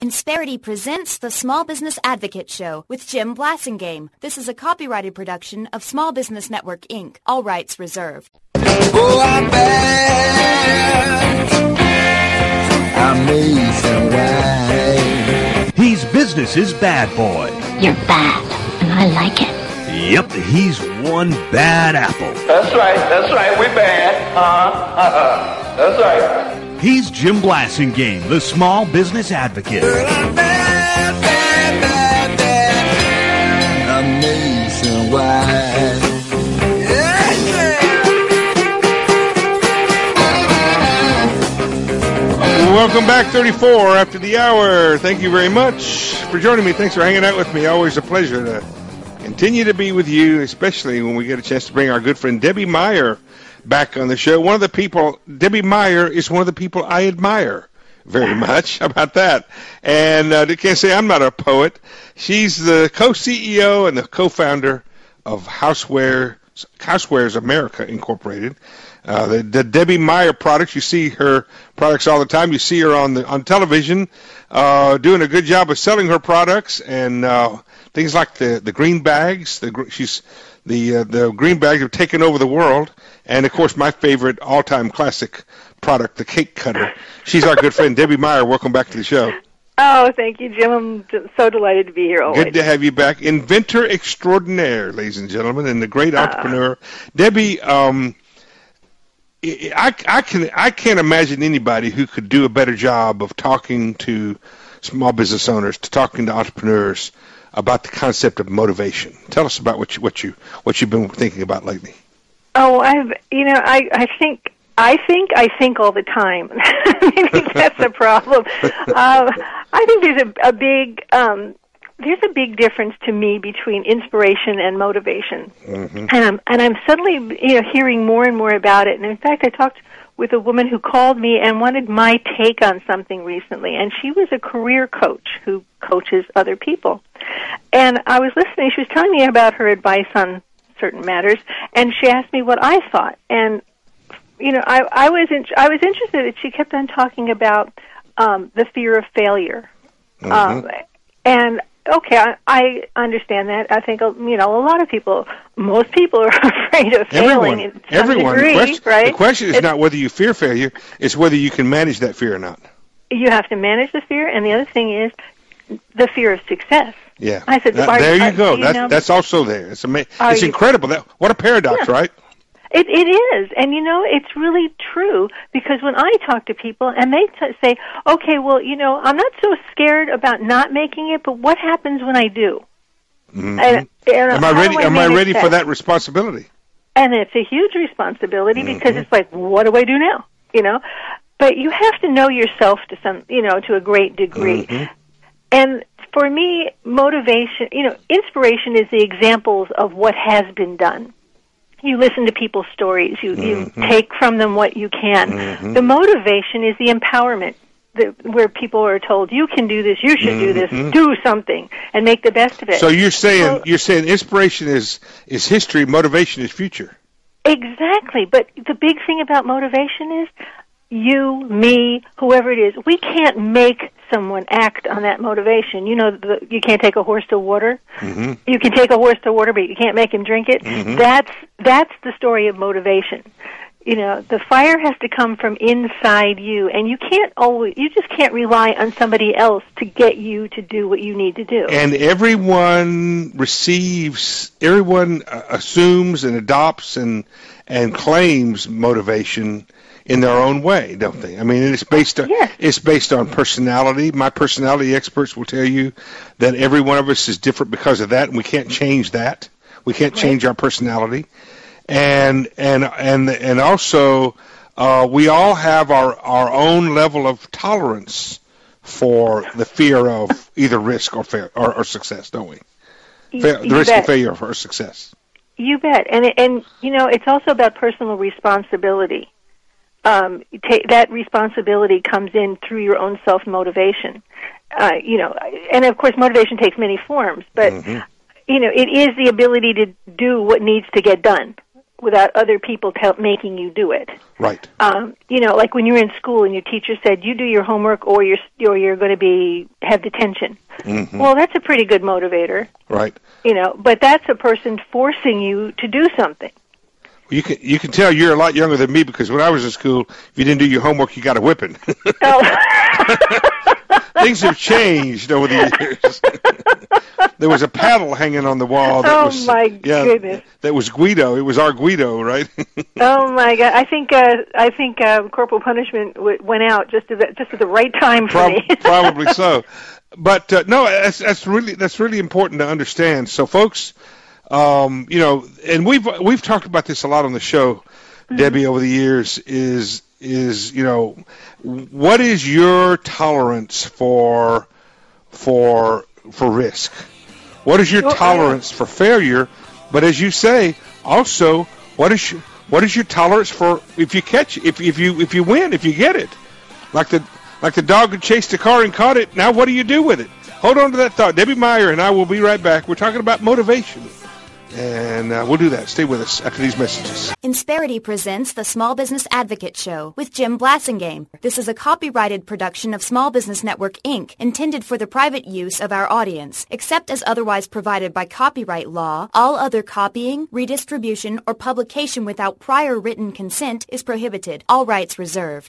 Insperity presents the Small Business Advocate Show with Jim Blasingame. This is a copyrighted production of Small Business Network, Inc. All rights reserved. Oh, I'm bad. Amazing why. He's business's bad boy. You're bad, and I like it. Yep, he's one bad apple. That's right, we bad. That's right. He's Jim Blasingame, the Small Business Advocate. Girl, I'm bad, bad, bad, bad. Amazing why. Welcome back, 34 after the hour. Thank you very much for joining me. Thanks for hanging out with me. Always a pleasure to continue to be with you, especially when we get a chance to bring our good friend Debbie Meyer back on the show. Debbie Meyer is one of the people I admire very much. How about that? And I can't say I'm not a poet. She's the co-CEO and the co-founder of Housewares America Incorporated. The Debbie Meyer products, you see her products all the time. You see her on television doing a good job of selling her products and things like the green bags. The green bags have taken over the world. And, of course, my favorite all-time classic product, the cake cutter. She's our good friend, Debbie Meyer. Welcome back to the show. Oh, thank you, Jim. I'm so delighted to be here always. Good to have you back. Inventor extraordinaire, ladies and gentlemen, and the great entrepreneur. Debbie, I can't imagine anybody who could do a better job of talking to small business owners, to talking to entrepreneurs about the concept of motivation. Tell us about what you've been thinking about lately. Oh, I think all the time. Maybe that's the problem. I think there's a big difference to me between inspiration and motivation. Mm-hmm. And I'm suddenly hearing more and more about it. And in fact, I talked with a woman who called me and wanted my take on something recently. And she was a career coach who coaches other people. And I was listening. She was telling me about her advice on certain matters, and she asked me what I thought. And I was interested that she kept on talking about the fear of failure. Mm-hmm. And okay, I understand that. I think most people are afraid of failing in some degree, right? The question is not whether you fear failure; it's whether you can manage that fear or not. You have to manage the fear, and the other thing is the fear of success. Yeah, I said, there you go. That's also there. It's amazing. It's incredible. What a paradox, right? It is, and it's really true, because when I talk to people and they say, okay, well, I'm not so scared about not making it, but what happens when I do? Mm-hmm. And am I ready for that responsibility? And it's a huge responsibility, because it's like, what do I do now? But you have to know yourself to a great degree. Mm-hmm. And for me, motivation, inspiration is the examples of what has been done. You listen to people's stories. You take from them what you can. Mm-hmm. The motivation is the empowerment, where people are told, you can do this, you should do this, do something, and make the best of it. So you're saying inspiration is history, motivation is future. Exactly. But the big thing about motivation is you, me, whoever it is, we can't make someone act on that motivation. You can't take a horse to water. Mm-hmm. You can take a horse to water, but you can't make him drink it. Mm-hmm. That's the story of motivation. The fire has to come from inside you, and you just can't rely on somebody else to get you to do what you need to do. And everyone assumes and adopts and claims motivation in their own way, don't they? I mean, it's based on personality. My personality experts will tell you that every one of us is different because of that, and we can't change that. We can't change our personality, and also we all have our own level of tolerance for the fear of either risk or success, don't we? The risk of failure or success. You bet, and it's also about personal responsibility. That responsibility comes in through your own self-motivation. And of course motivation takes many forms, but, it is the ability to do what needs to get done. without other people making you do it. Right. Like when you're in school and your teacher said, you do your homework or you're going to have detention. Mm-hmm. Well, that's a pretty good motivator. Right. But that's a person forcing you to do something. You can tell you're a lot younger than me because when I was in school, if you didn't do your homework, you got a whipping. Oh. Things have changed over the years. There was a paddle hanging on the wall. Goodness! That was Guido. It was our Guido, right? Oh my God! I think corporal punishment went out just at the right time for me. Probably so. But no, that's really important to understand. So, folks, and we've talked about this a lot on the show, Debbie, over the years. Is what is your tolerance for risk? What is your tolerance for failure? But as you say, also, what is your tolerance for if you win, if you get it? Like the dog who chased the car and caught it. Now what do you do with it? Hold on to that thought. Debbie Meyer and I will be right back. We're talking about motivation. And we'll do that. Stay with us after these messages. Insperity presents the Small Business Advocate Show with Jim Blassingame. This is a copyrighted production of Small Business Network, Inc., intended for the private use of our audience. Except as otherwise provided by copyright law, all other copying, redistribution, or publication without prior written consent is prohibited. All rights reserved.